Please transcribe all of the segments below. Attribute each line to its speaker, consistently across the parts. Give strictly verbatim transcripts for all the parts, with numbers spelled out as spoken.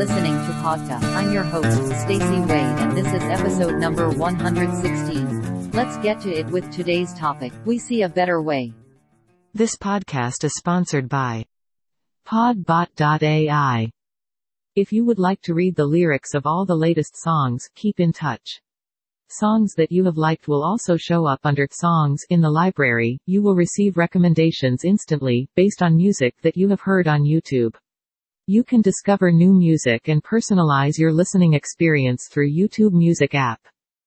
Speaker 1: listening to Podca. I'm your host, Stacy Wade, and this is episode number one hundred sixteen. Let's get to it with today's topic. We see a better way.
Speaker 2: This podcast is sponsored by Podbot dot A I. If you would like to read the lyrics of all the latest songs, keep in touch. Songs that you have liked will also show up under Songs in the library. You will receive recommendations instantly, based on music that you have heard on YouTube. You can discover new music and personalize your listening experience through YouTube Music app.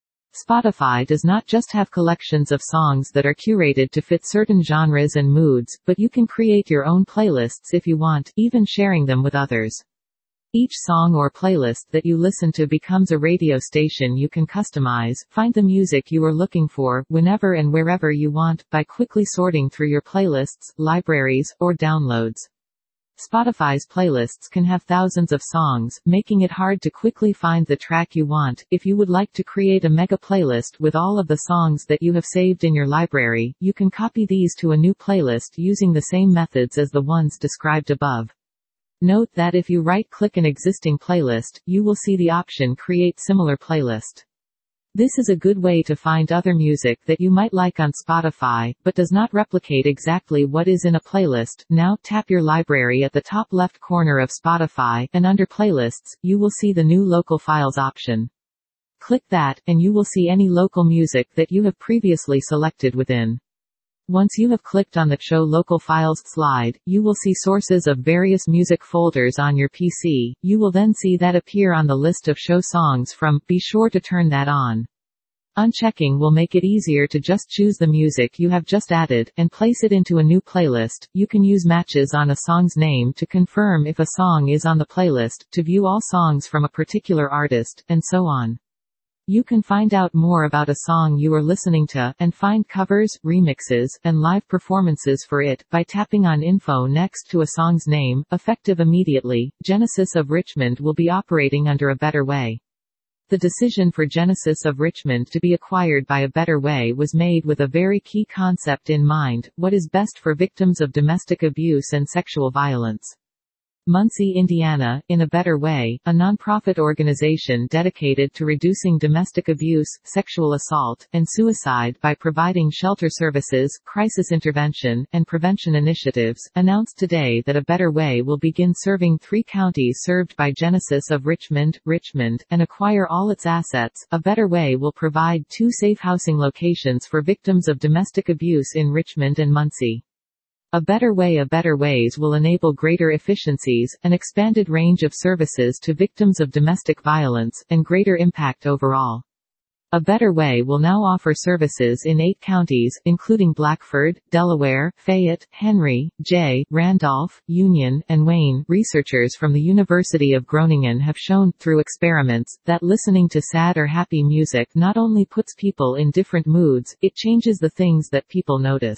Speaker 2: Spotify does not just have collections of songs that are curated to fit certain genres and moods, but you can create your own playlists if you want, even sharing them with others. Each song or playlist that you listen to becomes a radio station you can customize. Find the music you are looking for, whenever and wherever you want, by quickly sorting through your playlists, libraries, or downloads. Spotify's playlists can have thousands of songs, making it hard to quickly find the track you want. If you would like to create a mega playlist with all of the songs that you have saved in your library, you can copy these to a new playlist using the same methods as the ones described above. Note that if you right-click an existing playlist, you will see the option Create Similar Playlist. This is a good way to find other music that you might like on Spotify, but does not replicate exactly what is in a playlist. Now tap your library at the top left corner of Spotify, and under Playlists, you will see the new Local Files option. Click that, and you will see any local music that you have previously selected within. Once you have clicked on the Show Local Files slide, you will see sources of various music folders on your P C. You will then see that appear on the list of show songs from. Be sure to turn that on. Unchecking will make it easier to just choose the music you have just added, and place it into a new playlist. You can use matches on a song's name to confirm if a song is on the playlist, to view all songs from a particular artist, and so on. You can find out more about a song you are listening to, and find covers, remixes, and live performances for it, by tapping on info next to a song's name. Effective immediately, Genesis of Richmond will be operating under A Better Way. The decision for Genesis of Richmond to be acquired by A Better Way was made with a very key concept in mind: what is best for victims of domestic abuse and sexual violence. Muncie, Indiana, In a Better Way, a nonprofit organization dedicated to reducing domestic abuse, sexual assault, and suicide by providing shelter services, crisis intervention, and prevention initiatives, announced today that A Better Way will begin serving three counties served by Genesis of Richmond, Richmond, and acquire all its assets. A Better Way will provide two safe housing locations for victims of domestic abuse in Richmond and Muncie. A Better Way A Better Ways will enable greater efficiencies, an expanded range of services to victims of domestic violence, and greater impact overall. A Better Way will now offer services in eight counties, including Blackford, Delaware, Fayette, Henry, Jay, Randolph, Union, and Wayne. Researchers from the University of Groningen have shown, through experiments, that listening to sad or happy music not only puts people in different moods, it changes the things that people notice.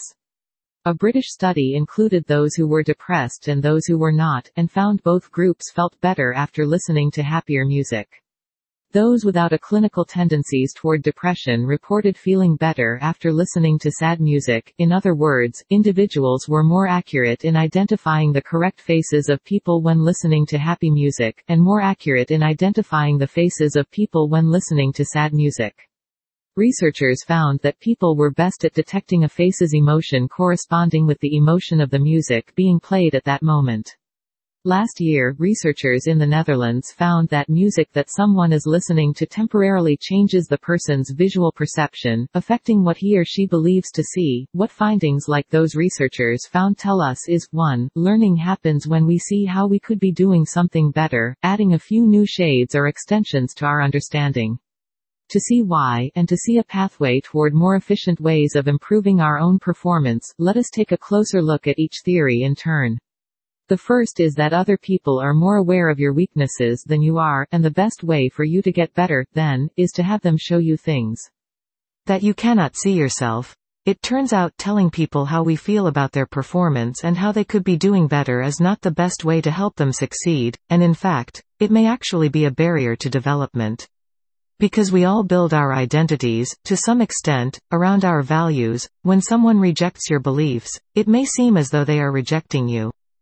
Speaker 2: A British study included those who were depressed and those who were not, and found both groups felt better after listening to happier music. Those without a clinical tendencies toward depression reported feeling better after listening to sad music. In other words, individuals were more accurate in identifying the correct faces of people when listening to happy music, and more accurate in identifying the faces of people when listening to sad music. Researchers found that people were best at detecting a face's emotion corresponding with the emotion of the music being played at that moment. Last year, researchers in the Netherlands found that music that someone is listening to temporarily changes the person's visual perception, affecting what he or she believes to see. What findings like those researchers found tell us is, one. Learning happens when we see how we could be doing something better, adding a few new shades or extensions to our understanding. To see why, and to see a pathway toward more efficient ways of improving our own performance, let us take a closer look at each theory in turn. The first is that other people are more aware of your weaknesses than you are, and the best way for you to get better, then, is to have them show you things that you cannot see yourself. It turns out telling people how we feel about their performance and how they could be doing better is not the best way to help them succeed, and in fact, it may actually be a barrier to development. Because we all build our identities, to some extent, around our values. When someone rejects your beliefs, it may seem as though they are rejecting you.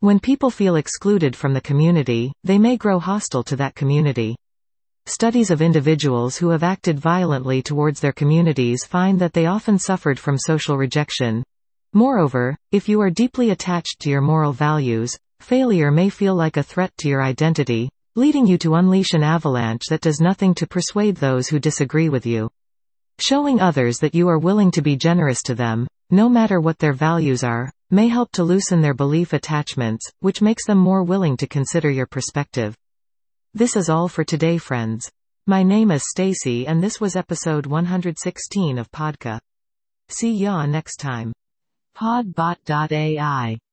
Speaker 2: When people feel excluded from the community, they may grow hostile to that community. Studies of individuals who have acted violently towards their communities find that they often suffered from social rejection. Moreover, if you are deeply attached to your moral values, failure may feel like a threat to your identity, leading you to unleash an avalanche that does nothing to persuade those who disagree with you. Showing others that you are willing to be generous to them, no matter what their values are, may help to loosen their belief attachments, which makes them more willing to consider your perspective. This is all for today, friends. My name is Stacy and this was episode one hundred sixteen of Podca. See ya next time. Podbot dot A I